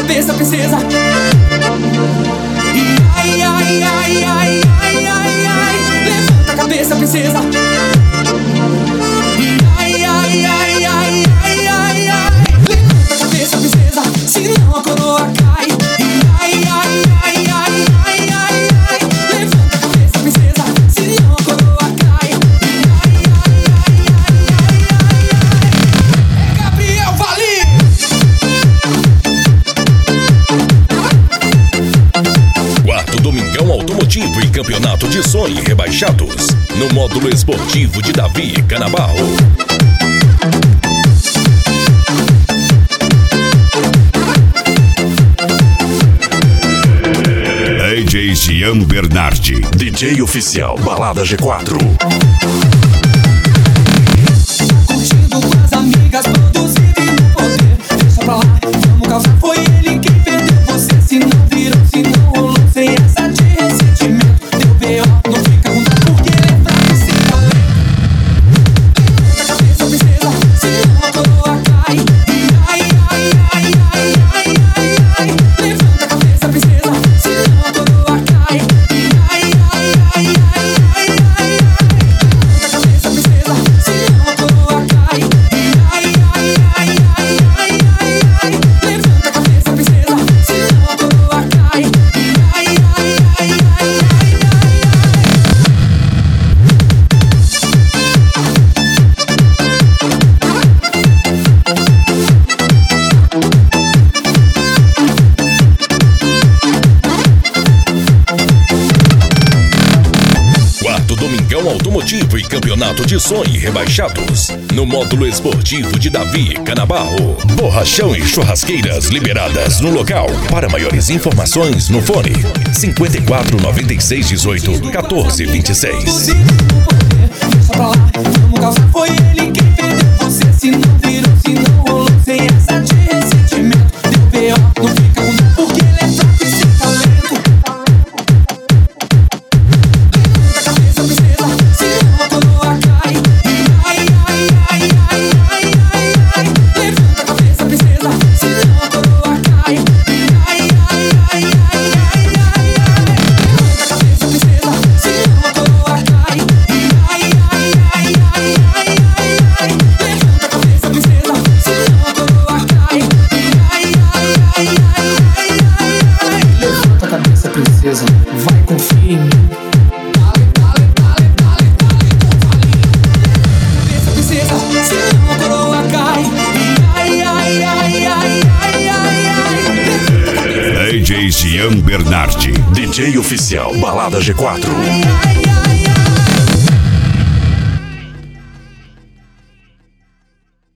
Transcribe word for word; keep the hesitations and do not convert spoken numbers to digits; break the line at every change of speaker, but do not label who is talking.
cabeça, princesa. E ai, ai, ai, ai, ai, ai, ai, levanta a cabeça, princesa. E ai, ai, ai, ai, ai, ai, ai, levanta a cabeça, princesa, senão a coroa cai. E ai, ai, ai, ai, ai, ai, ai, levanta a cabeça, princesa, senão a coroa cai. E ai, ai, ai, ai, ai, ai, é Gabriel Valim.
Quarto Domingão Automotivo e Campeonato de Som e Rebaixados, no módulo esportivo de Davi Canabarro.
D J Gian Bernardi,
D J oficial Balada G quatro.
Curtindo com as amigas, produzido e no poder. Deixa pra lá, vamos causar. Foi ele quem perdeu você. Se não virou, se não rolou, sem essa de ressentimento. Deu B O, não fica com dó, porque ele é fraco e sem talento. Levanta a cabeça, princesa, senão a coroa cai. E ai, ai, ai, ai, ai, ai, ai, levanta a cabeça, princesa, senão a coroa cai. E ai, ai, ai, ai, ai, ai, ai, levanta a cabeça, princesa, senão a coroa cai. E ai, ai, ai, ai, ai, ai, ai, levanta a cabeça, princesa, senão a coroa cai. E ai, ai, ai, ai, ai, ai,
Quarto Domingão Automotivo e Campeonato de Som e Rebaixados, no módulo esportivo de Davi Canabarro. Borrachão e churrasqueiras liberadas no local. Para maiores informações no fone cinquenta e quatro, noventa e seis, dezoito, quatorze, vinte e seis.
produzido no poder. Deixa pra lá, vamos causar. Foi ele quem perdeu você. Se não virou, se não rolou, sem essa de ressentimento. Deu B O, não fica com dó, porque ele é fraco e sem talento. Levanta a cabeça, princesa, senão a coroa cai. E ai, ai, ai, ai, ai, ai, ai, levanta a cabeça, princesa, senão a coroa cai. E ai, ai, ai, ai, ai, ai, ai, levanta a cabeça, princesa, senão a coroa cai. E ai, ai, ai, ai, ai, ai, ai, levanta a cabeça, princesa, senão a coroa cai. E ai, ai, ai, ai, ai, ai, levanta a cabeça, princesa, vai, confia em mim. Dale, dale, dale, dale, dale, com Valim. Cabeça, princesa, senão a coroa cai. E ai, ai, ai, ai, ai, ai, ai, levanta a cabeça,
D J Gian Bernardi.
D J oficial Balada G quatro.
ai, ai,